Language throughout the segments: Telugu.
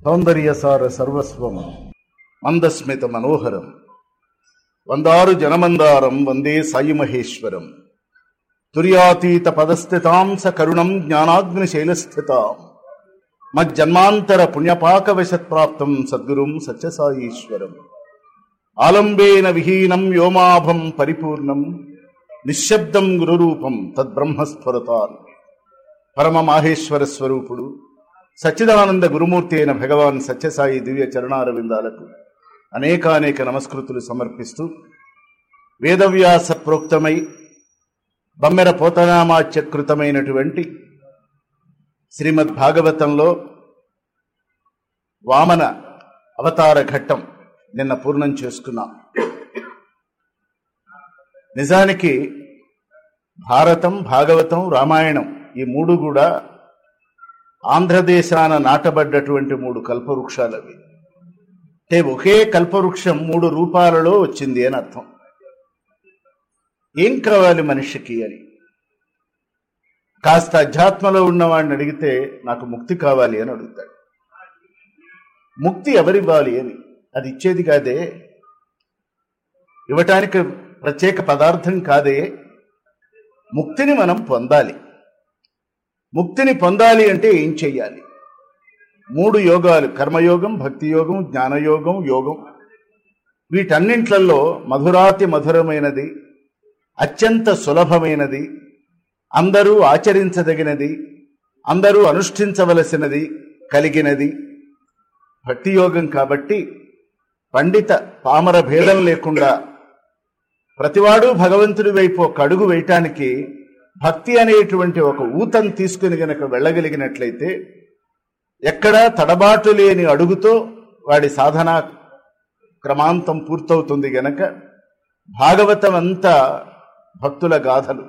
సౌందర్యసార సర్వస్వం మందస్మిత మనోహరం వందారు జనమందారం వందే సాయి మహేశ్వరం తుర్యాతీత పదస్థితాం స కరుణం జ్ఞానాగ్నిశైలస్థితాం మజ్జన్మాంతర పుణ్యపాకవశత్ప్రాప్తం సద్గురుం సత్యసాయీశ్వరం ఆలంబేన విహీనం వ్యోమాభం పరిపూర్ణం నిశ్శబ్దం గురురూపం తద్బ్రహ్మస్ఫురతాన్ పరమ మాహేశ్వర స్వరూపుడు సచ్చిదానంద గురుమూర్తి అయిన భగవాన్ సత్యసాయి దివ్య చరణారవిందాలకు అనేకానేక నమస్కృతులు సమర్పిస్తూ వేదవ్యాస ప్రోక్తమై బమ్మెర పోతనామాచ్యకృతమైనటువంటి శ్రీమద్ భాగవతంలో వామన అవతార ఘట్టం నిన్న పూర్ణం చేసుకున్నాం. నిజానికి భారతం, భాగవతం, రామాయణం ఈ మూడు కూడా ఆంధ్రదేశాన నాటబడ్డటువంటి మూడు కల్పవృక్షాలు. అవి అంటే ఒకే కల్పవృక్షం మూడు రూపాలలో వచ్చింది అని అర్థం. ఏం కావాలి మనిషికి అని కాస్త అధ్యాత్మలో ఉన్నవాడిని అడిగితే నాకు ముక్తి కావాలి అని అడుగుతాడు. ముక్తి ఎవరివ్వాలి అని, అది ఇచ్చేది కాదే, ఇవ్వటానికి ప్రత్యేక పదార్థం కాదే. ముక్తిని మనం పొందాలి. ముక్తిని పొందాలి అంటే ఏం చెయ్యాలి? మూడు యోగాలు, కర్మయోగం, భక్తి యోగం, జ్ఞానయోగం, యోగం. వీటన్నింట్లలో మధురాతి మధురమైనది, అత్యంత సులభమైనది, అందరూ ఆచరించదగినది, అందరూ అనుష్ఠించవలసినది కలిగినది భక్తి యోగం. కాబట్టి పండిత పామర భేదం లేకుండా ప్రతివాడు భగవంతుడి వైపు ఒక అడుగు వేయటానికి భక్తి అనేటువంటి ఒక ఊతం తీసుకుని గనక వెళ్ళగలిగినట్లయితే ఎక్కడా తడబాటు లేని అడుగుతో వాడి సాధన క్రమాంతం పూర్తవుతుంది. గనక భాగవతం అంతా భక్తుల గాథలు.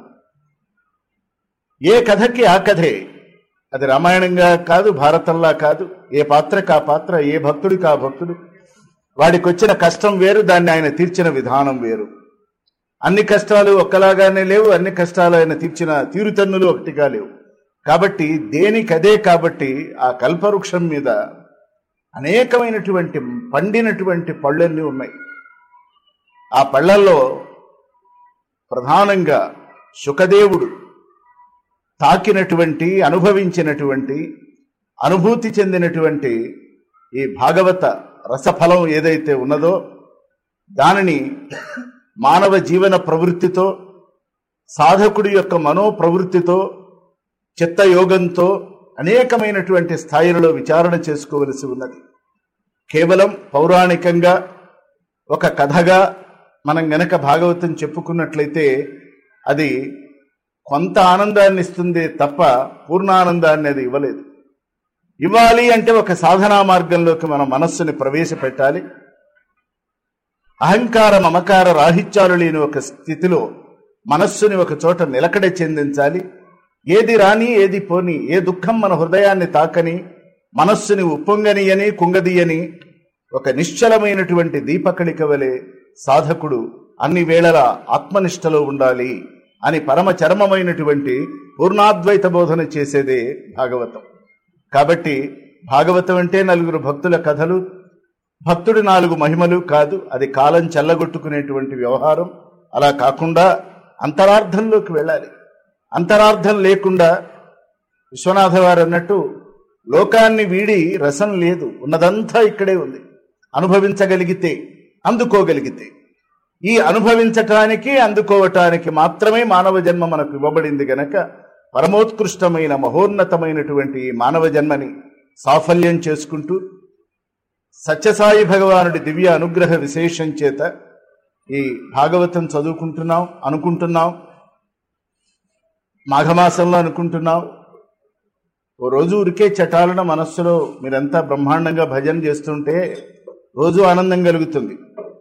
ఏ కథకి ఆ కథే. అది రామాయణంగా కాదు, భారతంలా కాదు. ఏ పాత్రకు ఆ పాత్ర, ఏ భక్తుడికి ఆ భక్తుడు. వాడికి వచ్చిన కష్టం వేరు, దాన్ని ఆయన తీర్చిన విధానం వేరు. అన్ని కష్టాలు ఒక్కలాగానే లేవు, అన్ని కష్టాలు ఆయన తీర్చిన తీరుతన్నులు ఒకటిగా లేవు. కాబట్టి దేనికదే. కాబట్టి ఆ కల్పవృక్షం మీద అనేకమైనటువంటి పండినటువంటి పళ్ళన్నీ ఉన్నాయి. ఆ పళ్ళల్లో ప్రధానంగా శుకదేవుడు తాకినటువంటి, అనుభవించినటువంటి, అనుభూతి చెందినటువంటి ఈ భాగవత రసఫలం ఏదైతే ఉన్నదో దానిని మానవ జీవన ప్రవృత్తితో, సాధకుడి యొక్క మనోప్రవృత్తితో, చిత్తయోగంతో అనేకమైనటువంటి స్థాయిలలో విచారణ చేసుకోవలసి ఉన్నది. కేవలం పౌరాణికంగా ఒక కథగా మనం గనక భాగవతం చెప్పుకున్నట్లయితే అది కొంత ఆనందాన్ని ఇస్తుంది తప్ప పూర్ణానందాన్ని అది ఇవ్వలేదు. ఇవ్వాలి అంటే ఒక సాధనా మార్గంలోకి మన మనస్సుని ప్రవేశపెట్టాలి. అహంకార మమకార రాహిత్యాలు లేని ఒక స్థితిలో మనస్సుని ఒక చోట నిలకడ చెందించాలి. ఏది రాని, ఏది పోని, ఏ దుఃఖం మన హృదయాన్ని తాకని, మనస్సుని ఉప్పొంగనియని, కుంగదీయని ఒక నిశ్చలమైనటువంటి దీపకళిక వలె సాధకుడు అన్ని వేళలా ఆత్మనిష్టలో ఉండాలి అని పరమ చరమమైనటువంటి పూర్ణాద్వైత బోధన చేసేదే భాగవతం. కాబట్టి భాగవతం అంటే నలుగురు భక్తుల కథలు, భక్తుడి నాలుగు మహిమలు కాదు. అది కాలం చల్లగొట్టుకునేటువంటి వ్యవహారం. అలా కాకుండా అంతరార్థంలోకి వెళ్ళాలి. అంతరార్థం లేకుండా విశ్వనాథ వారు అన్నట్టు లోకాన్ని వీడి రసం లేదు, ఉన్నదంతా ఇక్కడే ఉంది. అనుభవించగలిగితే, అందుకోగలిగితే, ఈ అనుభవించటానికి అందుకోవటానికి మాత్రమే మానవ జన్మ మనకు ఇవ్వబడింది. గనక పరమోత్కృష్టమైన మహోన్నతమైనటువంటి ఈ మానవ జన్మని సాఫల్యం చేసుకుంటూ సత్యసాయి భగవానుడి దివ్య అనుగ్రహ విశేషం చేత ఈ భాగవతం చదువుకుంటున్నాం, అనుకుంటున్నాం. మాఘమాసంలో అనుకుంటున్నాం. ఓ రోజు ఉరికే చటాలన మనస్సులో మీరంతా బ్రహ్మాండంగా భజన చేస్తుంటే రోజు ఆనందం కలుగుతుంది.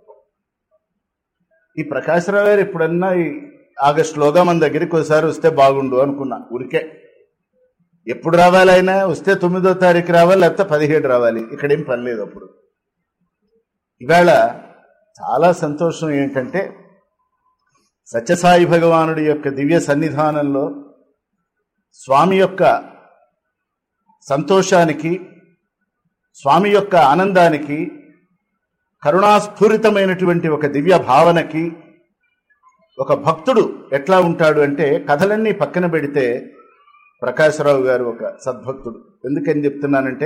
ఈ ప్రకాశరావు గారు ఎప్పుడన్నా ఈ ఆగస్టులోగా మన దగ్గరికి ఒకసారి వస్తే బాగుండు అనుకున్నా. ఊరికే ఎప్పుడు రావాలి, ఆయన వస్తే 9వ తారీఖు రావాలి, లేకపోతే 17 రావాలి. ఇక్కడేం పని లేదు. అప్పుడు ఇవాళ చాలా సంతోషం ఏంటంటే సత్యసాయి భగవానుడి యొక్క దివ్య సన్నిధానంలో స్వామి యొక్క సంతోషానికి స్వామి యొక్క ఆనందానికి, కరుణాస్ఫూరితమైనటువంటి ఒక దివ్య భావనకి ఒక భక్తుడు ఎట్లా ఉంటాడు అంటే, కథలన్నీ పక్కన పెడితే ప్రకాశరావు గారు ఒక సద్భక్తుడు. ఎందుకని చెప్తున్నానంటే,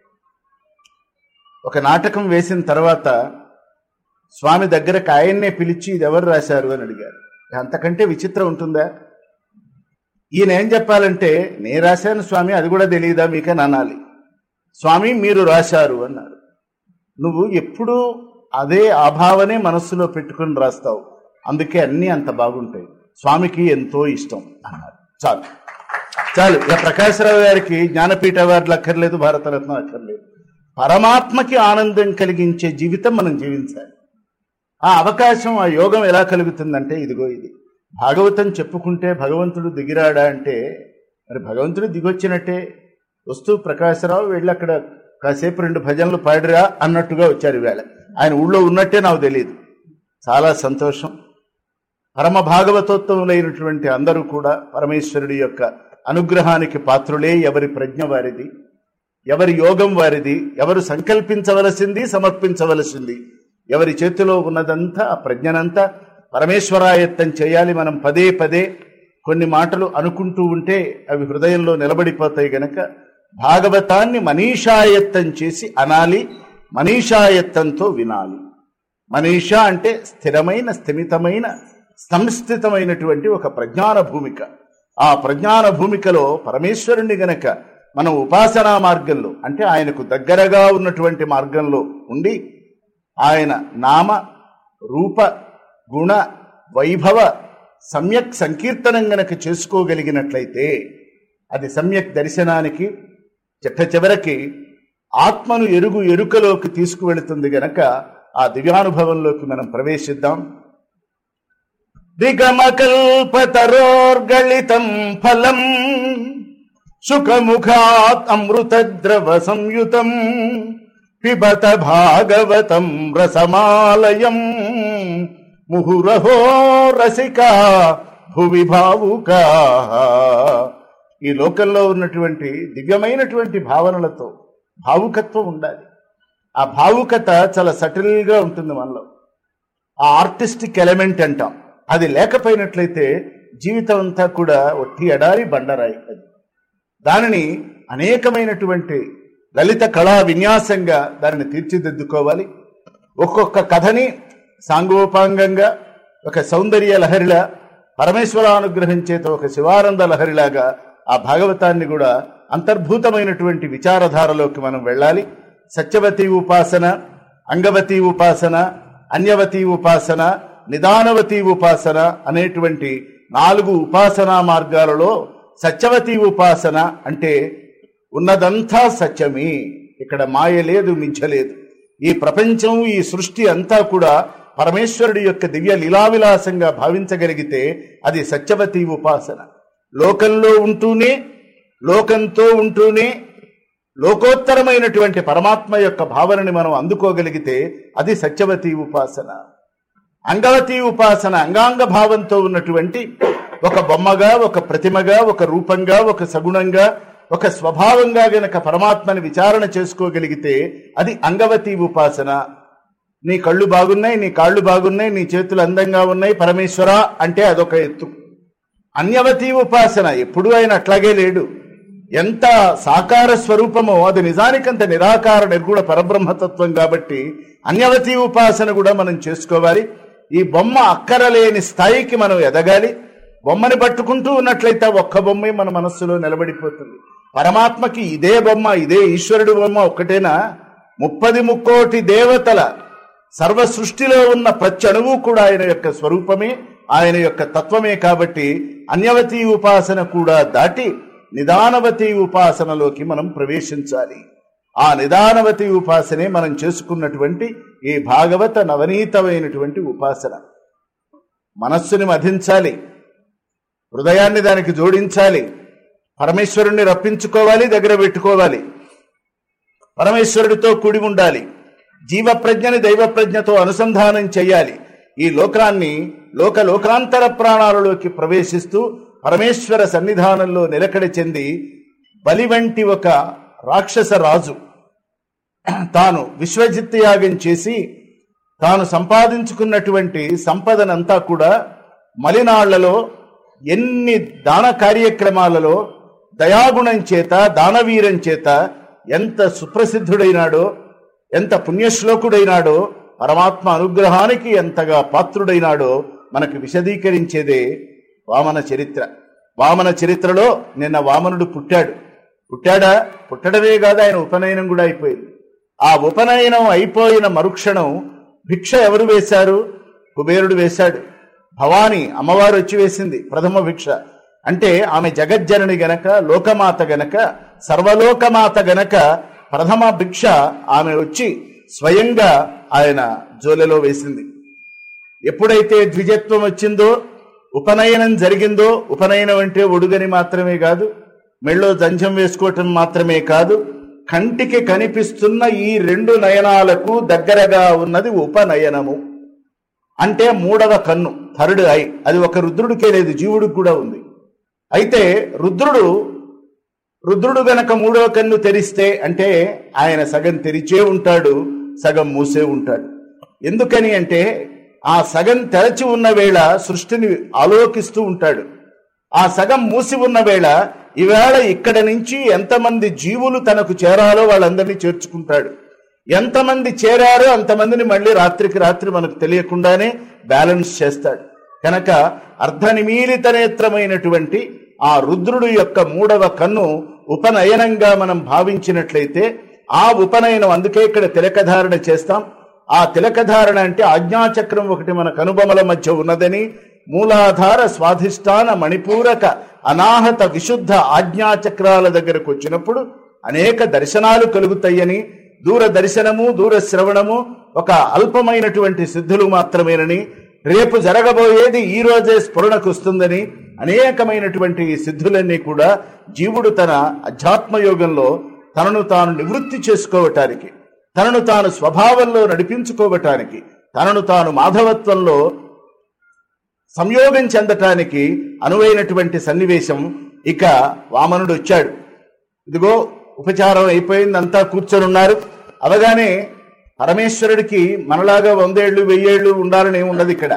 ఒక నాటకం వేసిన తర్వాత స్వామి దగ్గరకు ఆయన్నే పిలిచి ఇది ఎవరు రాశారు అని అడిగారు. అంతకంటే విచిత్రం ఉంటుందా? ఈయన ఏం చెప్పాలంటే, నేను రాశాను స్వామి, అది కూడా తెలియదా మీకని అనాలి. స్వామి మీరు రాశారు అన్నారు. నువ్వు ఎప్పుడూ అదే ఆభావనే మనస్సులో పెట్టుకుని రాస్తావు, అందుకే అన్నీ అంత బాగుంటాయి. స్వామికి ఎంతో ఇష్టం అన్నారు. చాలు చాలు. ఇక ప్రకాశరావు గారికి జ్ఞానపీఠ అవార్డులు అక్కర్లేదు, భారతరత్న అక్కర్లేదు. పరమాత్మకి ఆనందం కలిగించే జీవితం మనం జీవించాలి. ఆ అవకాశం, ఆ యోగం ఎలా కలుగుతుందంటే ఇదిగో ఇది. భాగవతం చెప్పుకుంటే భగవంతుడు దిగిరాడా అంటే, మరి భగవంతుడు దిగొచ్చినట్టే. వస్తూ ప్రకాశరావు వెళ్ళి అక్కడ కాసేపు 2 భజనలు పాడిరా అన్నట్టుగా వచ్చారు. ఈవేళ ఆయన ఊళ్ళో ఉన్నట్టే నాకు తెలియదు. చాలా సంతోషం. పరమ భాగవతోత్తములైనటువంటి అందరూ కూడా పరమేశ్వరుడి యొక్క అనుగ్రహానికి పాత్రులే. ఎవరి ప్రజ్ఞ వారిది, ఎవరి యోగం వారిది, ఎవరు సంకల్పించవలసింది, సమర్పించవలసింది, ఎవరి చేతిలో ఉన్నదంతా ఆ ప్రజ్ఞనంతా పరమేశ్వరాయత్తం చేయాలి. మనం పదే పదే కొన్ని మాటలు అనుకుంటూ ఉంటే అవి హృదయంలో నిలబడిపోతాయి గనక భాగవతాన్ని మనీషాయత్తం చేసి అనాలి, మనీషాయత్తంతో వినాలి. మనీషా అంటే స్థిరమైన, స్థిమితమైన, సంస్థితమైనటువంటి ఒక ప్రజ్ఞాన భూమిక. ఆ ప్రజ్ఞాన భూమికలో పరమేశ్వరుణ్ణి గనక మనం ఉపాసనా మార్గంలో, అంటే ఆయనకు దగ్గరగా ఉన్నటువంటి మార్గంలో ఉండి ఆయన నామ రూప గుణ వైభవ సమ్యక్ సంకీర్తనం గనక చేసుకోగలిగినట్లయితే అది సమ్యక్ దర్శనానికి, చిట్ట చివరికి ఆత్మను ఎరుకలోకి తీసుకువెళుతుంది గనక ఆ దివ్యానుభవంలోకి మనం ప్రవేశిద్దాం. దిగమకల్పతరోర్గళితం ఫలం సుఖముఖాత్ అమృతద్రవ సంయుతం పిబత భాగవతం రసమాలయం ముహురహో రసికా భువి భావుకా. ఈ లోకంలో ఉన్నటువంటి దివ్యమైనటువంటి భావనలతో భావుకత్వం ఉండాలి. ఆ భావుకత చాలా సటిల్గా ఉంటుంది మనలో. ఆ ఆర్టిస్టిక్ ఎలిమెంట్ అంటాం. అది లేకపోయినట్లయితే జీవితం అంతా కూడా ఒట్టి ఎడారి బండరాయి. దానిని అనేకమైనటువంటి లలిత కళా విన్యాసంగా దానిని తీర్చిదిద్దుకోవాలి. ఒక్కొక్క కథని సాంగోపాంగంగా ఒక సౌందర్య లహరిలా, పరమేశ్వరానుగ్రహం చేత ఒక శివానంద లహరిలాగా ఆ భాగవతాన్ని కూడా అంతర్భూతమైనటువంటి విచారధారలోకి మనం వెళ్ళాలి. సత్యవతి ఉపాసన, అంగవతి ఉపాసన, అన్యవతి ఉపాసన, నిదానవతి ఉపాసన అనేటువంటి 4 ఉపాసనా మార్గాలలో సత్యవతి ఉపాసన అంటే ఉన్నదంతా సత్యమే, ఇక్కడ మాయ లేదు, మించలేదు. ఈ ప్రపంచం, ఈ సృష్టి అంతా కూడా పరమేశ్వరుడి యొక్క దివ్య లీలావిలాసంగా భావించగలిగితే అది సత్యవతి ఉపాసన. లోకంలో ఉంటూనే, లోకంతో ఉంటూనే లోకోత్తరమైనటువంటి పరమాత్మ యొక్క భావనని మనం అందుకోగలిగితే అది సత్యవతి ఉపాసన. అంగవతి ఉపాసన అంగాంగ భావంతో ఉన్నటువంటి ఒక బొమ్మగా, ఒక ప్రతిమగా, ఒక రూపంగా, ఒక సగుణంగా, ఒక స్వభావంగా గనక పరమాత్మని విచారణ చేసుకోగలిగితే అది అంగవతి ఉపాసన. నీ కళ్ళు బాగున్నాయి, నీ కాళ్ళు బాగున్నాయి, నీ చేతులు అందంగా ఉన్నాయి పరమేశ్వర అంటే అదొక ఎత్తు. అన్యవతి ఉపాసన ఎప్పుడూ ఆయన అట్లాగే లేడు. ఎంత సాకార స్వరూపమో అది నిజానికంత నిరాకార నిర్గుణ పరబ్రహ్మతత్వం కాబట్టి అన్యవతి ఉపాసన కూడా మనం చేసుకోవాలి. ఈ బొమ్మ అక్కరలేని స్థాయికి మనం ఎదగాలి. బొమ్మని పట్టుకుంటూ ఉన్నట్లయితే ఒక్క బొమ్మే మన మనస్సులో నిలబడిపోతుంది. పరమాత్మకి ఇదే బొమ్మ, ఇదే ఈశ్వరుడు బొమ్మ ఒక్కటేనా? 30 దేవతల సర్వ సృష్టిలో ఉన్న ప్రతి అణువు కూడా ఆయన యొక్క స్వరూపమే, ఆయన యొక్క తత్వమే. కాబట్టి అన్యవతి ఉపాసన కూడా దాటి నిదానవతి ఉపాసనలోకి మనం ప్రవేశించాలి. ఆ నిదానవతి ఉపాసనే మనం చేసుకున్నటువంటి ఈ భాగవత నవనీతమైనటువంటి ఉపాసన. మనస్సుని మధించాలి, హృదయాన్ని దానికి జోడించాలి, పరమేశ్వరుణ్ణి రప్పించుకోవాలి, దగ్గర పెట్టుకోవాలి, పరమేశ్వరుడితో కూడి ఉండాలి, జీవప్రజ్ఞని దైవప్రజ్ఞతో అనుసంధానం చేయాలి. ఈ లోకాన్ని లోకాంతర ప్రాణాలలోకి ప్రవేశిస్తూ పరమేశ్వర సన్నిధానంలో నిలకడ చెంది బలి వంటి ఒక రాక్షస రాజు తాను విశ్వజిత్ యాగం చేసి తాను సంపాదించుకున్నటువంటి సంపదనంతా కూడా మలినాళ్లలో ఎన్ని దాన కార్యక్రమాలలో దయాగుణం చేత దానవీరం చేత ఎంత సుప్రసిద్ధుడైనాడో, ఎంత పుణ్యశ్లోకుడైనాడో, పరమాత్మ అనుగ్రహానికి ఎంతగా పాత్రుడైనాడో మనకు విశదీకరించేదే వామన చరిత్ర. వామన చరిత్రలో నిన్న వామనుడు పుట్టాడా? పుట్టడమే కాదు, ఆయన ఉపనయనం కూడా అయిపోయింది. ఆ ఉపనయనం అయిపోయిన మరుక్షణం భిక్ష ఎవరు వేశారు? కుబేరుడు వేశాడు. భవాని అమ్మవారు వచ్చి వేసింది ప్రథమ భిక్ష. అంటే ఆమె జగజ్జనని గనక, లోకమాత గనక, సర్వలోకమాత గనక ప్రథమ భిక్ష ఆమె వచ్చి స్వయంగా ఆయన జోలెలో వేసింది. ఎప్పుడైతే ద్విజత్వం వచ్చిందో, ఉపనయనం జరిగిందో, ఉపనయనం అంటే ఒడుగని మాత్రమే కాదు, మెళ్ళో జంజం వేసుకోవటం మాత్రమే కాదు, కంటికి కనిపిస్తున్న ఈ రెండు నయనాలకు దగ్గరగా ఉన్నది ఉపనయనము. అంటే మూడవ కన్ను, థర్డ్ ఐ. అది ఒక రుద్రుడికే లేదు, జీవుడికి కూడా ఉంది. అయితే రుద్రుడు గనక మూడవ కన్ను తెరిస్తే అంటే ఆయన సగం తెరిచే ఉంటాడు, సగం మూసే ఉంటాడు. ఎందుకని అంటే ఆ సగం తెరచి ఉన్న వేళ సృష్టిని ఆలోకిస్తూ ఉంటాడు, ఆ సగం మూసి ఉన్న వేళ ఈవేళ ఇక్కడ నుంచి ఎంతమంది జీవులు తనకు చేరాలో వాళ్ళందరినీ చేర్చుకుంటాడు. ఎంతమంది చేరారో అంతమందిని మళ్ళీ రాత్రికి రాత్రి మనకు తెలియకుండానే బ్యాలెన్స్ చేస్తాడు. కనుక అర్ధనిమీలిత నేత్రమైనటువంటి ఆ రుద్రుడు యొక్క మూడవ కన్ను ఉపనయనంగా మనం భావించినట్లయితే ఆ ఉపనయనం, అందుకే ఇక్కడ తిలకధారణ చేస్తాం. ఆ తిలకధారణ అంటే ఆజ్ఞాచక్రం ఒకటి మన కనుబొమల మధ్య ఉన్నదని, మూలాధార స్వాధిష్టాన మణిపూరక అనాహత విశుద్ధ ఆజ్ఞాచక్రాల దగ్గరకు వచ్చినప్పుడు అనేక దర్శనాలు కలుగుతాయని, దూర దర్శనము దూర శ్రవణము ఒక అల్పమైనటువంటి సిద్ధులు మాత్రమేనని, రేపు జరగబోయేది ఈ రోజే స్ఫురణకు వస్తుందని, అనేకమైనటువంటి ఈ సిద్ధులన్నీ కూడా జీవుడు తన అధ్యాత్మయోగంలో తనను తాను నివృత్తి చేసుకోవటానికి, తనను తాను స్వభావంలో నడిపించుకోవటానికి, తనను తాను మాధవత్వంలో సంయోగం చెందటానికి అనువైనటువంటి సన్నివేశం. ఇక వామనుడు వచ్చాడు. ఇదిగో ఉపచారం అయిపోయింది, అంతా కూర్చొని ఉన్నారు. అవగానే పరమేశ్వరుడికి మనలాగా 100 ఏళ్ళు 1000 ఏళ్ళు ఉండాలని ఉండదు. ఇక్కడ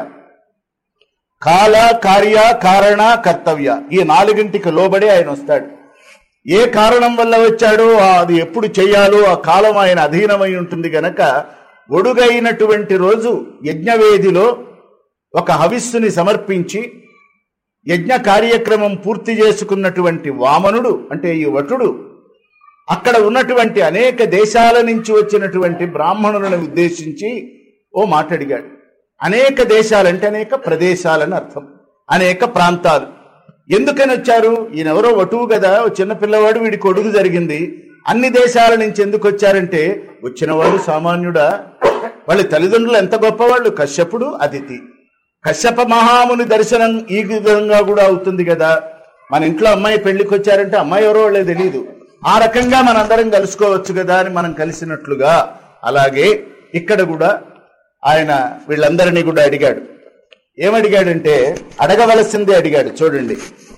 కాల, కార్య, కారణ, కర్తవ్య ఈ 4ంటికి లోబడి ఆయన వస్తాడు. ఏ కారణం వల్ల వచ్చాడో అది ఎప్పుడు చేయాలో ఆ కాలం ఆయన అధీనమై ఉంటుంది గనక, ఒడుగైనటువంటి రోజు యజ్ఞవేదిలో ఒక హవిస్సుని సమర్పించి యజ్ఞ కార్యక్రమం పూర్తి చేసుకున్నటువంటి వామనుడు అంటే ఈ వటుడు అక్కడ ఉన్నటువంటి అనేక దేశాల నుంచి వచ్చినటువంటి బ్రాహ్మణులను ఉద్దేశించి ఓ మాట అడిగాడు. అనేక దేశాలంటే అనేక ప్రదేశాలని అర్థం, అనేక ప్రాంతాలు. ఎందుకని వచ్చారు? ఈయనెవరో వటువు కదా, చిన్నపిల్లవాడు, వీడికి ఒడుగు జరిగింది. అన్ని దేశాల నుంచి ఎందుకు వచ్చారంటే, వచ్చినవాడు సామాన్యుడా? వాళ్ళ తల్లిదండ్రులు ఎంత గొప్పవాళ్ళు, కశ్యపుడు, అదితి. కశ్యప మహాముని దర్శనం ఈ విధంగా కూడా అవుతుంది కదా. మన ఇంట్లో అమ్మాయి పెళ్లికి వచ్చారంటే అమ్మాయి ఎవరో వాళ్ళే తెలియదు, ఆ రకంగా మనందరం కలుసుకోవచ్చు కదా అని మనం కలిసినట్లుగా, అలాగే ఇక్కడ కూడా ఆయన వీళ్ళందరినీ కూడా అడిగాడు. ఏమడిగాడంటే అడగవలసిందే అడిగాడు. చూడండి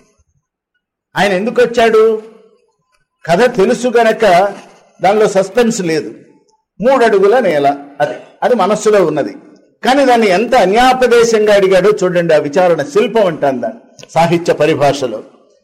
ఆయన ఎందుకు వచ్చాడు. కథ తెలుసు గనక దానిలో సస్పెన్స్ లేదు. 3 అడుగుల నేల, అది మనస్సులో ఉన్నది. కానీ దాన్ని ఎంత అన్యాపదేశంగా అడిగాడో చూడండి. ఆ విచారణ శిల్పం అంటాను దాన్ని సాహిత్య పరిభాషలో.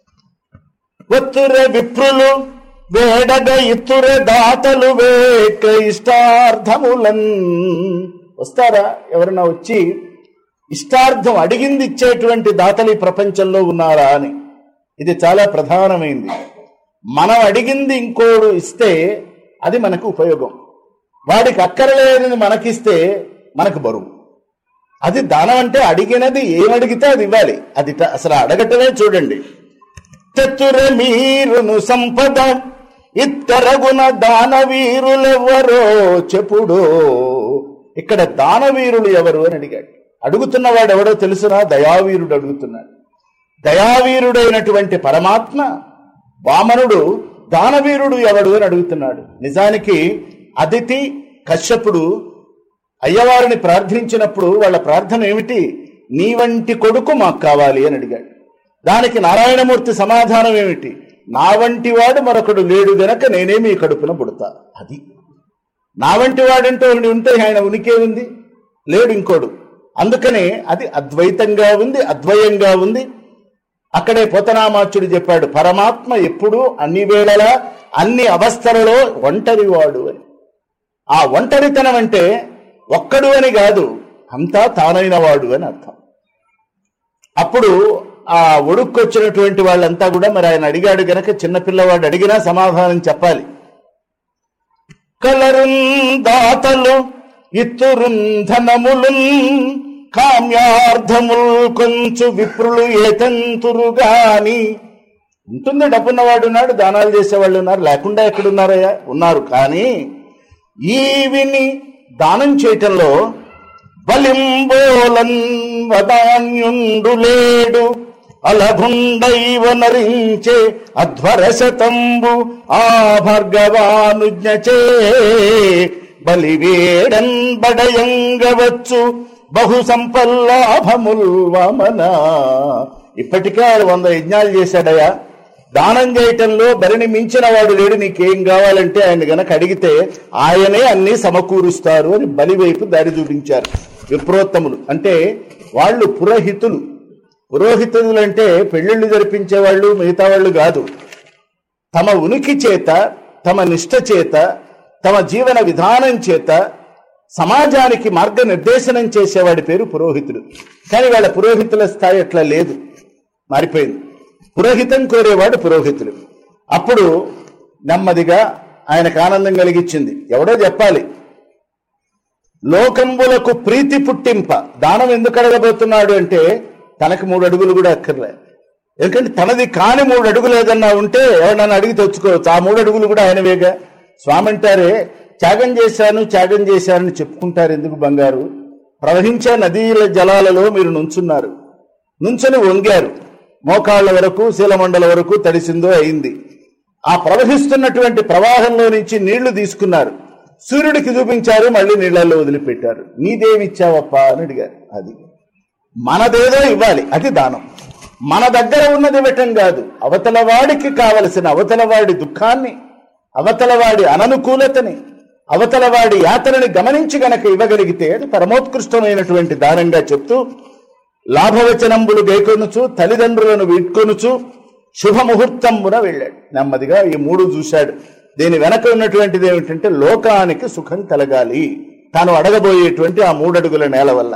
ఒత్తురే విప్రులు వేడగ ఇత్తురే దాతలు వేక ఇష్టార్థములన్. వస్తారా ఎవరన్నా వచ్చి ఇష్టార్థం అడిగింది ఇచ్చేటువంటి దాతలు ఈ ప్రపంచంలో ఉన్నారా అని? ఇది చాలా ప్రధానమైంది. మనం అడిగింది ఇంకోడు ఇస్తే అది మనకు ఉపయోగం, వాడికి అక్కరలేదని మనకిస్తే మనకు బరువు. అది దానం అంటే అడిగినది ఏమడిగితే అది ఇవ్వాలి. అది అసలు అడగటమే చూడండి. తెత్తురే మీరును సంపద ఇత్తరగున దానవీరులెవరో చెప్పుడో. ఇక్కడ దానవీరులు ఎవరు అని అడిగాడు. అడుగుతున్నవాడు ఎవడో తెలుసునా? దయావీరుడు అడుగుతున్నాడు. దయావీరుడైనటువంటి పరమాత్మ వామనుడు దానవీరుడు ఎవడు అని అడుగుతున్నాడు. నిజానికి అదితి, కశ్యపుడు అయ్యవారిని ప్రార్థించినప్పుడు వాళ్ళ ప్రార్థన ఏమిటి? నీ వంటి కొడుకు మాకు కావాలి అని అడిగాడు. దానికి నారాయణమూర్తి సమాధానం ఏమిటి? నా వంటి వాడు మరొకడు లేడు గనక నేనే మీ కడుపున పుడతా. అది నా వంటి వాడంటూ ఉంటే ఆయన ఉనికే ఉంది, లేడు ఇంకోడు. అందుకనే అది అద్వైతంగా ఉంది, అద్వయంగా ఉంది. అక్కడే పోతనామాచ్యుడు చెప్పాడు, పరమాత్మ ఎప్పుడూ అన్ని వేళలా అన్ని అవస్థలలో ఒంటరివాడు అని. ఆ ఒంటరితనం అంటే ఒక్కడు అని కాదు, అంతా తానైన వాడు అని అర్థం. అప్పుడు ఆ ఒడుక్కొచ్చినటువంటి వాళ్ళంతా కూడా మరి ఆయన అడిగాడు గనక చిన్నపిల్లవాడు అడిగినా సమాధానం చెప్పాలి. కలరున్ దాతలు ఇత్తురున్ ధనములున్ కామ్యార్థముల్ కొంచు విప్రులు ఏతంతురుగాని. ఉంటుంది, డబ్బున్నవాడు ఉన్నాడు, దానాలు చేసేవాళ్ళు ఉన్నారు, లేకుండా ఎక్కడున్నారయ్యా? ఉన్నారు. కానీ ఈ విని దానం చేయటంలో బలింబోలన్ వదాన్యుండు లేడు అలభుండైవ నరించే అధ్వరశతంబు ఆ భర్గవానుజ్ఞచే బలివేడన్ బడయంగవచ్చు బహు సంపల్లాభముల్ వామన. ఇప్పటికే 100 యజ్ఞాలు చేశాడయా, దానం చేయటంలో బలిని మించిన వాడు లేడు, నీకేం కావాలంటే ఆయన గనక అడిగితే ఆయనే అన్ని సమకూరుస్తారు అని బలి వైపు దారి చూపించారు విప్రోత్తములు. అంటే వాళ్ళు పురోహితులు. పురోహితులు అంటే పెళ్లిళ్ళు జరిపించేవాళ్ళు, మిగతా వాళ్ళు కాదు. తమ ఉనికి చేత, తమ నిష్ఠ చేత, తమ జీవన విధానం చేత సమాజానికి మార్గనిర్దేశనం చేసేవాడి పేరు పురోహితుడు. కానీ వాళ్ళ పురోహితుల స్థాయి అట్లా లేదు, మారిపోయింది. పురోహితం కోరేవాడు పురోహితుడు. అప్పుడు నెమ్మదిగా ఆయనకు ఆనందం కలిగించింది. ఎవడో చెప్పాలి, లోకంబులకు ప్రీతి పుట్టింప దానం ఎందుకు అడగబోతున్నాడు అంటే తనకు 3 అడుగులు కూడా అక్కర్లే. ఎందుకంటే తనది కాని 3 అడుగులు ఏదన్నా ఉంటే ఎవరన్నా అడిగి తెచ్చుకోవచ్చు. ఆ 3 అడుగులు కూడా ఆయనవేగా. స్వామి అంటారే, త్యాగం చేశానని చెప్పుకుంటారు ఎందుకు బంగారు? ప్రవహించే నదీల జలాలలో మీరు నుంచుని వంగారు, మోకాళ్ల వరకు శీలమండల వరకు తడిసిందో అయింది. ఆ ప్రవహిస్తున్నటువంటి ప్రవాహంలో నుంచి నీళ్లు తీసుకున్నారు, సూర్యుడికి చూపించారు, మళ్ళీ నీళ్లలో వదిలిపెట్టారు. నీదేమిచ్చావప్పా అని అడిగారు. అది మనదేదో ఇవ్వాలి, అది దానం. మన దగ్గర ఉన్నది ఇవ్వటం కాదు, అవతలవాడికి కావలసిన అవతలవాడి దుఃఖాన్ని, అవతలవాడి అననుకూలతని, అవతలవాడి యాతనని గమనించి గనక ఇవ్వగలిగితే అది పరమోత్కృష్టమైనటువంటి దానంగా చెప్తూ లాభవచనంబులు గైకొనుచు తల్లిదండ్రులను వీడ్కొనుచు శుభముహూర్తంబున వెళ్ళాడు. నెమ్మదిగా ఈ 3 చూశాడు. దీని వెనక ఉన్నటువంటిది ఏమిటంటే లోకానికి సుఖం కలగాలి, తాను అడగబోయేటువంటి ఆ 3 అడుగుల నేల వల్ల.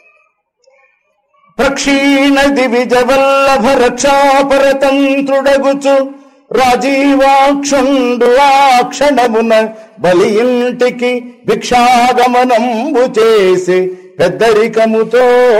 ప్రక్షీణ దివిజవల్లభ రక్షాపరతంత్రుడగుచు రాజీవాక్షుండు ఆ క్షణమున బలి ఇంటికి భిక్షాగమనంబు చేసి పెద్దరికముతో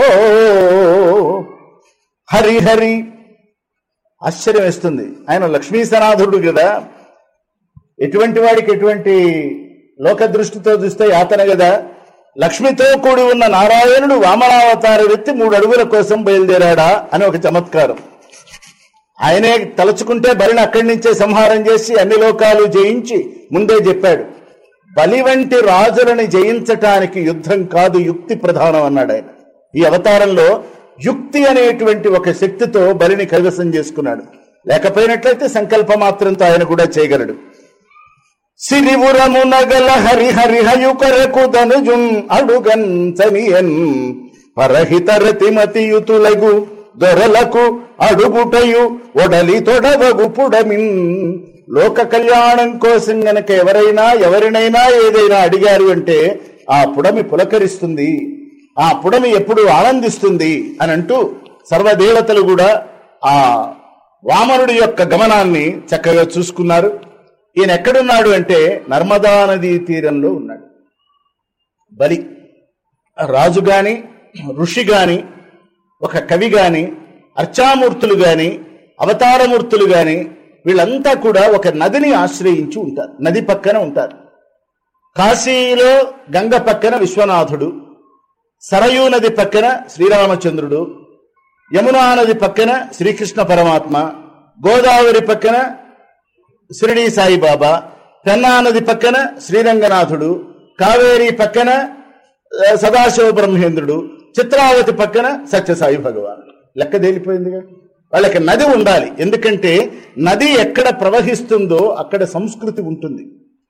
హరిహరి. ఆశ్చర్యం వేస్తుంది, ఆయన లక్ష్మీ సనాథుడు కదా, ఎటువంటి వాడికి ఎటువంటి లోక దృష్టితో చూస్తే యాతన కదా. లక్ష్మితో కూడి ఉన్న నారాయణుడు వామనావతారం ఎత్తి 3 అడుగుల కోసం బయలుదేరాడా అని ఒక చమత్కారం. ఆయనే తలుచుకుంటే బలిని అక్కడి నుంచే సంహారం చేసి అన్ని లోకాలు జయించి ముందే చెప్పాడు, బలి వంటి రాజులని జయించటానికి యుద్ధం కాదు, యుక్తి ప్రధానం అన్నాడు ఆయన. ఈ అవతారంలో యుక్తి అనేటువంటి ఒక శక్తితో బలిని కైవసం చేసుకున్నాడు. లేకపోయినట్లయితే సంకల్ప మాత్రంతో ఆయన కూడా చేయగలడు. సిరివురమునగల హరిహరిహయు కొరకు ధనుజున్ అడుగంచనియన్ పరహితరతిమతియుతులగు దొరలకు అడుగుటయు ఒడలి తొడవగు పుడమిన్. లోక కళ్యాణం కోసం గనక ఎవరినైనా ఏదైనా అడిగారు అంటే ఆ పుడమి పులకరిస్తుంది, ఆ పుడమి ఎప్పుడు ఆనందిస్తుంది అని అంటూ సర్వదేవతలు కూడా ఆ వామనుడి యొక్క గమనాన్ని చక్కగా చూసుకున్నారు. ఈయన ఎక్కడున్నాడు అంటే నర్మదా నదీ తీరంలో ఉన్నాడు. బలి రాజు గాని, ఋషి గాని, ఒక కవి గాని, అర్చామూర్తులు గాని, అవతారమూర్తులు గాని వీళ్ళంతా కూడా ఒక నదిని ఆశ్రయించి ఉంటారు, నది పక్కన ఉంటారు. కాశీలో గంగ పక్కన విశ్వనాథుడు, సరయూ నది పక్కన శ్రీరామచంద్రుడు, యమునా నది పక్కన శ్రీకృష్ణ పరమాత్మ, గోదావరి పక్కన షిరిడీ సాయిబాబా, పెన్నా నది పక్కన శ్రీరంగనాథుడు, కావేరీ పక్కన సదాశివ బ్రహ్మేంద్రుడు, చిత్రావతి పక్కన సత్యసాయి భగవానుడు. లెక్క తేలిపోయిందిగా. వాళ్ళకి నది ఉండాలి, ఎందుకంటే నది ఎక్కడ ప్రవహిస్తుందో అక్కడ సంస్కృతి ఉంటుంది.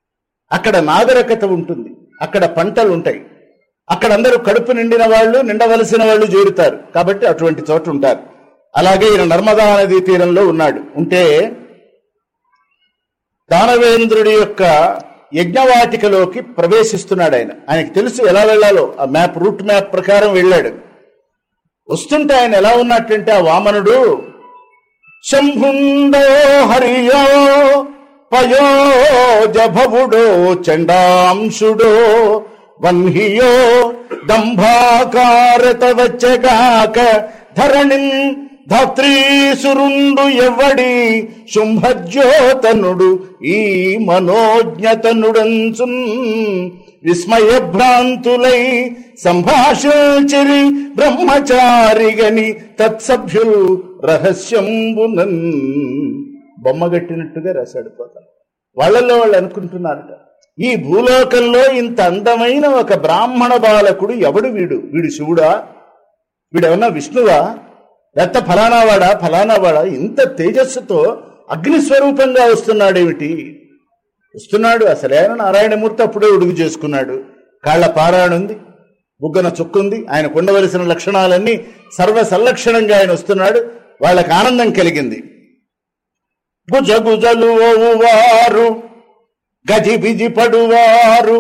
అక్కడ నాగరికత ఉంటుంది, అక్కడ పంటలు ఉంటాయి, అక్కడ అందరూ కడుపు నిండిన వాళ్ళు, నిండవలసిన వాళ్ళు చేరుతారు. కాబట్టి అటువంటి చోట ఉంటారు. అలాగే ఈయన నర్మదా నదీ తీరంలో ఉన్నాడు. ఉంటే దానవేంద్రుడి యొక్క యజ్ఞవాటికలోకి ప్రవేశిస్తున్నాడు. ఆయనకి తెలుసు ఎలా వెళ్ళాలో. ఆ రూట్ మ్యాప్ ప్రకారం వెళ్ళాడు. వస్తుంటే ఆయన ఎలా ఉన్నట్టంటే, ఆ వామనుడు శంభుండో హరియో పయోజభవుడో చండాంశుడో వన్హియో దంభాకారత వచ్చగాక ధరణిన్ ధాత్రీసురుండు ఎవ్వడి శుంభజ్యోతనుడు ఈ మనోజ్ఞతనుడంచున్ విస్మయభ్రాంతులై సంభాషించిరి బ్రహ్మచారిగని తత్సభ్యులు రహస్యంబునన్. బొమ్మగట్టినట్టుగా రాశాడిపోతాను. వాళ్ళల్లో వాళ్ళు అనుకుంటున్నారట, ఈ భూలోకంలో ఇంత అందమైన ఒక బ్రాహ్మణ బాలకుడు ఎవడు? వీడు శివుడా? వీడేమన్నా విష్ణువా? లేకపోతే ఫలానావాడా? ఇంత తేజస్సుతో అగ్నిస్వరూపంగా వస్తున్నాడేమిటి? వస్తున్నాడు. అసలైన నారాయణమూర్తి అప్పుడే ఉడుగు చేసుకున్నాడు. కాళ్ల పారాణుంది, బుగ్గన చుక్కుంది, ఆయనకు ఉండవలసిన లక్షణాలన్నీ సర్వసల్లక్షణంగా ఆయన వస్తున్నాడు. వాళ్ళకి ఆనందం కలిగింది. గుజగుజలు ఓవారు గజిబిజి పడువారు,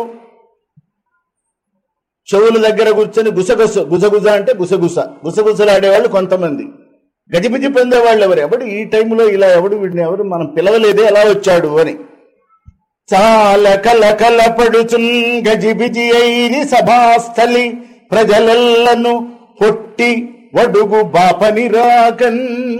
చెవుల దగ్గర కూర్చొని గుసగుజ అంటే గుసగుసలాడేవాళ్ళు కొంతమంది, గజిబిజి పొందేవాళ్ళు ఎవడు ఈ టైంలో ఇలా వీడిని ఎవరు మనం పిలవలేదే ఎలా వచ్చాడు అని చాలా కలకలపడుచున్ గజిబిజి అయిరి సభాస్థలి ప్రజలెల్లను పొట్టి వడుగు బాపని రాకన్.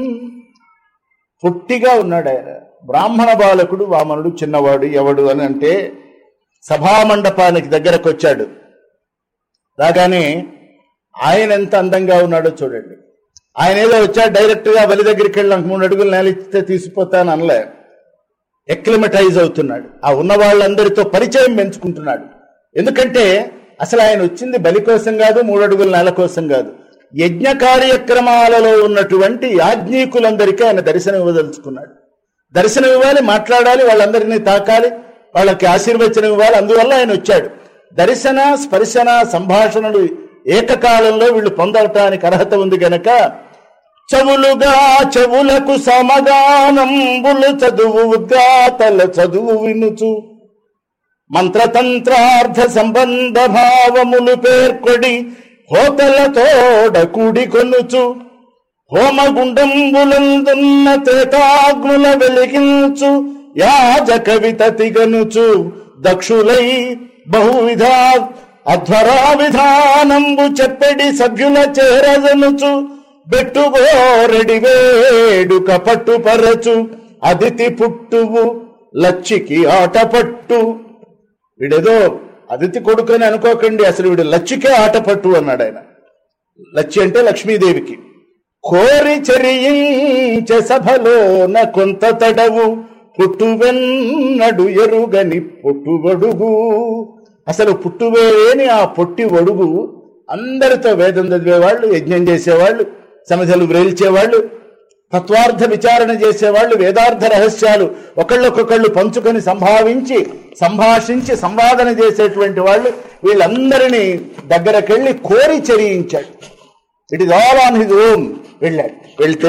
పొట్టిగా ఉన్నాడు ఆయన, బ్రాహ్మణ బాలకుడు వామనుడు, చిన్నవాడు. ఎవడు అని అంటే సభామండపానికి దగ్గరకు వచ్చాడు. రాగానే ఆయన ఎంత అందంగా ఉన్నాడో చూడండి. ఆయన ఏదో వచ్చాడు, డైరెక్ట్గా బలి దగ్గరికి వెళ్ళి నాకు 3 అడుగులు నేలిస్తే తీసిపోతాను అనలే. ఎక్లిమటైజ్ అవుతున్నాడు. ఆ ఉన్న వాళ్ళందరితో పరిచయం పెంచుకుంటున్నాడు. ఎందుకంటే అసలు ఆయన వచ్చింది బలి కోసం కాదు, 3 అడుగుల నేల కోసం కాదు. యజ్ఞ కార్యక్రమాలలో ఉన్నటువంటి యాజ్ఞికులందరికీ ఆయన దర్శనం ఇవ్వదలుచుకున్నాడు. దర్శనం ఇవ్వాలి, మాట్లాడాలి, వాళ్ళందరినీ తాకాలి, వాళ్ళకి ఆశీర్వచనం ఇవ్వాలి. అందువల్ల ఆయన వచ్చాడు. దర్శన, స్పర్శన, సంభాషణలు ఏకకాలంలో వీళ్ళు పొందటానికి అర్హత ఉంది గనక చెవులుగా చెవులకు సమగానంబులు చదువు ఉద్గాతల చదువు వినుచు మంత్రతంత్రార్థ సంబంధ భావములు పేర్కొడి హోతలతోడ కూడి కొనుచు హోమగుండంబులందున్న తేతాగ్నుల వెలిగించు యాజక వితతిగనుచు దక్షులై బహువిధ అధ్వరా విధానంబు చెప్పడి సభ్యుల చేరదనుచు బెట్టుగోరెడి వేడుక పట్టుపరచు అదితి పుట్టువు లచ్చికి ఆటపట్టు. వీడేదో అదితి కొడుకని అనుకోకండి, అసలు వీడు లచ్చికే ఆటపట్టు అన్నాడు ఆయన. లచ్చి అంటే లక్ష్మీదేవికి. కోరి చెరియించే సభలోన కొంత తడవు పుట్టువెన్నడు ఎరుగని పొట్టువడుగు. అసలు పుట్టువేని ఆ పొట్టి ఒడుగు అందరితో వేదం చదివేవాళ్ళు, యజ్ఞం చేసేవాళ్ళు, సమిధలు వ్రేల్చేవాళ్ళు, తత్వార్థ విచారణ చేసేవాళ్ళు, వేదార్థ రహస్యాలు ఒకళ్ళొకొకళ్ళు పంచుకొని సంభాషించి సంవాదన చేసేటువంటి వాళ్ళు, వీళ్ళందరినీ దగ్గరకెళ్ళి కోరి చెరియించాడు. It is all on his own. వెళ్ళాడు. వెళ్తే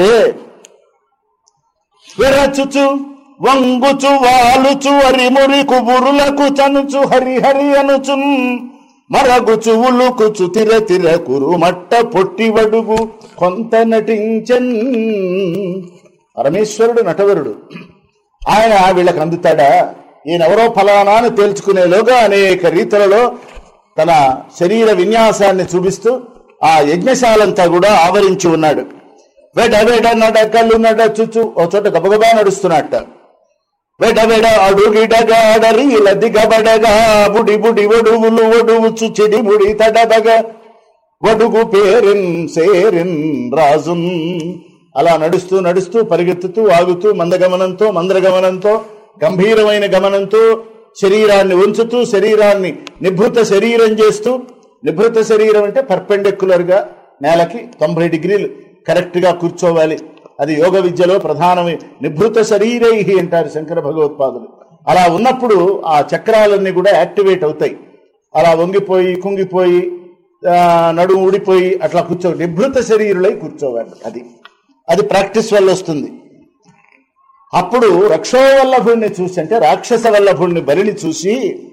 విరచుచు వంగుచు వాలుచు అరిమురి కుబురులకు చనుచు హరిహరి అనుచు మరగుచు ఉలుకుచు తిర కురు మట్ట పొట్టివడుగు కొంత నటించన్. పరమేశ్వరుడు నటవరుడు. ఆయన వీళ్ళకి అందుతాడా? ఈయనెవరో ఫలానాను తేల్చుకునేలోగా అనేక రీతులలో తన శరీర విన్యాసాన్ని చూపిస్తూ ఆ యజ్ఞశాలంతా కూడా ఆవరించి ఉన్నాడు. వెడ నడకలు నడచుచు ఓ చోట గబగబా నడుస్తున్నట్ట. వెడ అడుగిడగాడరి లదిగబడగా బుడి ఒడువులు ఒడువుచు చెడిముడి తడబగ వడుగు పేరిన్ సేరిన్ రాజున్. అలా నడుస్తూ పరిగెత్తుతూ ఆగుతూ మందగమనంతో గంభీరమైన గమనంతో శరీరాన్ని ఉంచుతూ శరీరాన్ని నిభృత శరీరం చేస్తూ, నిభృత శరీరం అంటే పర్పెండిక్యులర్ గా నేలకి 90 డిగ్రీలు కరెక్ట్ గా కూర్చోవాలి. అది యోగ విద్యలో ప్రధానమే. నిభృత శరీరై అంటారు శంకర భగవత్పాదులు. అలా ఉన్నప్పుడు ఆ చక్రాలన్నీ కూడా యాక్టివేట్ అవుతాయి. అలా వంగిపోయి కుంగిపోయి నడుము ఊడిపోయి అట్లా నిభృత శరీరులై కూర్చోవాలి. అది ప్రాక్టీస్ వల్ల వస్తుంది. అప్పుడు రక్షోవల్లభుణ్ణి చూసి, అంటే రాక్షస వల్లభుణ్ణి బలిని చూసి,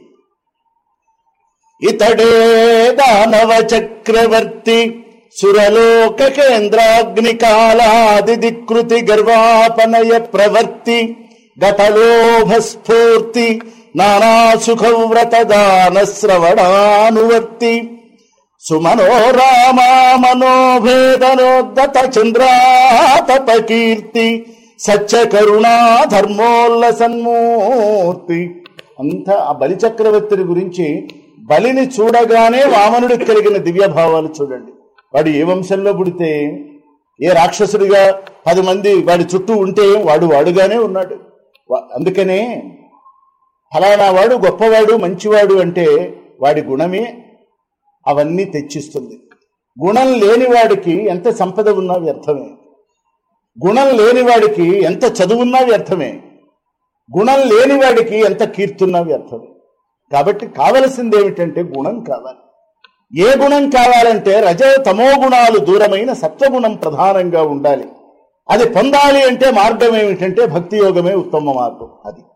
ఇతడే దానవ చక్రవర్తి సురలోక కేంద్రాగ్నికాలాది దికృతి గర్వాపనయ ప్రవర్తి గతలోభస్ఫూర్తి నానాసుఖవ్రత దాన శ్రవణానువర్తి సుమనోరామా మనోభేదనోద్దత చంద్రాతపకీర్తి సత్య కరుణా ధర్మోల్ల సన్మూర్తి. అంతా ఆ బలి చక్రవర్తిని గురించి, బలిని చూడగానే వామనుడికి కలిగిన దివ్యభావాలు చూడండి. వాడు ఏ వంశంలో పుడితే, ఏ రాక్షసుడిగా 10 మంది వాడి చుట్టూ ఉంటే వాడుగానే ఉన్నాడు. అందుకనే ఫలానా వాడు గొప్పవాడు మంచివాడు అంటే వాడి గుణమే అవన్నీ తెచ్చిస్తుంది. గుణం లేని వాడికి ఎంత సంపద ఉన్నా వ్యర్థమే, గుణం లేని వాడికి ఎంత చదువున్నా వ్యర్థమే, గుణం లేని వాడికి ఎంత కీర్తున్నా వ్యర్థమే. కాబట్టి కావలసింది ఏమిటంటే గుణం కావాలి. ఏ గుణం కావాలంటే రజ తమో గుణాలు దూరమైన సత్వగుణం ప్రధానంగా ఉండాలి. అది పొందాలి అంటే మార్గం ఏమిటంటే భక్తి యోగమే ఉత్తమ మార్గం. అది